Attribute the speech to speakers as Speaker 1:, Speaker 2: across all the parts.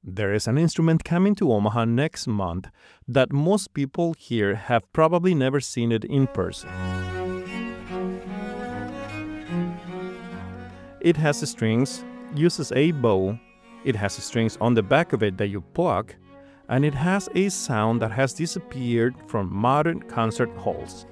Speaker 1: There is an instrument coming to Omaha next month that most people here have probably never seen it in person. It has strings, uses a bow, it has strings on the back of it that you pluck, and it has a sound that has disappeared from modern concert halls.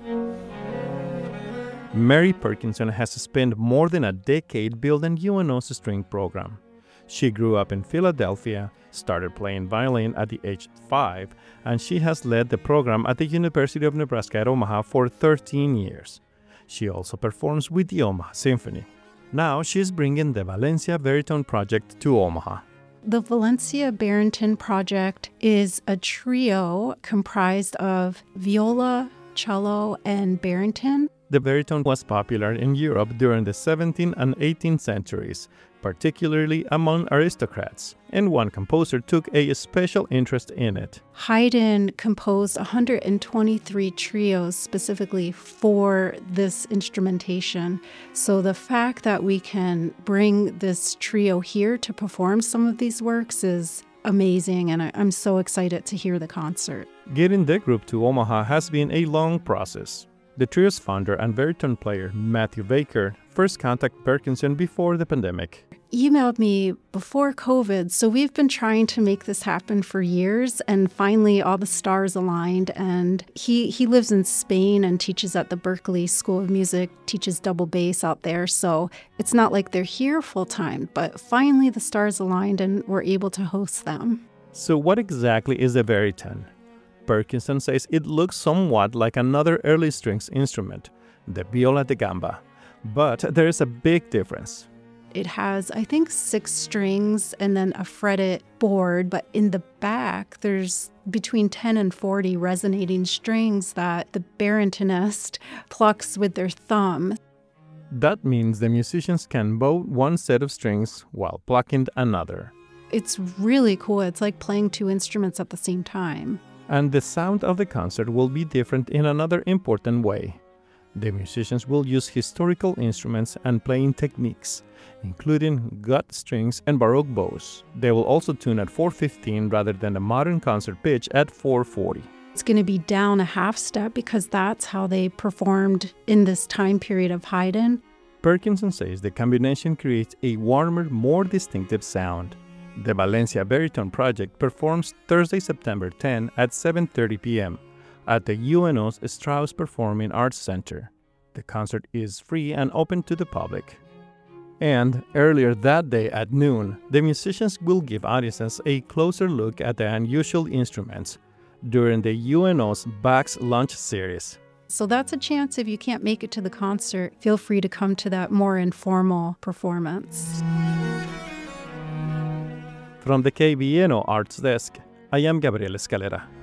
Speaker 1: Mary Perkinson has spent more than a decade building UNO's string program. She grew up in Philadelphia, started playing violin at the age of 5, and she has led the program at the University of Nebraska at Omaha for 13 years. She also performs with the Omaha Symphony. Now she's bringing the Valencia Baritone Project to Omaha.
Speaker 2: The Valencia Baritone Project is a trio comprised of viola, cello, and baritone.
Speaker 1: The baritone was popular in Europe during the 17th and 18th centuries, particularly among aristocrats, and one composer took a special interest in it.
Speaker 2: Haydn composed 123 trios specifically for this instrumentation. So the fact that we can bring this trio here to perform some of these works is amazing, and I'm so excited to hear the concert.
Speaker 1: Getting the group to Omaha has been a long process. The trio's founder and baritone player, Matthew Baker, first contacted Perkinson before the pandemic.
Speaker 2: Emailed me before COVID, so we've been trying to make this happen for years, and finally all the stars aligned. And he lives in Spain and teaches at the Berklee School of Music, teaches double bass out there, so it's not like they're here full-time, but finally the stars aligned and we're able to host them.
Speaker 1: So what exactly is a baritone? Perkinson says it looks somewhat like another early strings instrument, the viola da gamba, but there is a big difference.
Speaker 2: It has, I think, 6 strings and then a fretted board, but in the back, there's between 10 and 40 resonating strings that the baritonist plucks with their thumb.
Speaker 1: That means the musicians can bow one set of strings while plucking another.
Speaker 2: It's really cool. It's like playing 2 instruments at the same time.
Speaker 1: And the sound of the concert will be different in another important way. The musicians will use historical instruments and playing techniques, including gut strings and baroque bows. They will also tune at 4/15 rather than the modern concert pitch at 4/40.
Speaker 2: It's going to be down a half step because that's how they performed in this time period of Haydn.
Speaker 1: Perkinson says the combination creates a warmer, more distinctive sound. The Valencia Baritone Project performs Thursday, September 10 at 7:30 p.m. at the UNO's Strauss Performing Arts Center. The concert is free and open to the public. And earlier that day at noon, the musicians will give audiences a closer look at the unusual instruments during the UNO's Bach's Lunch series.
Speaker 2: So that's a chance if you can't make it to the concert, feel free to come to that more informal performance.
Speaker 1: From the KBNO Arts Desk, I am Gabriel Escalera.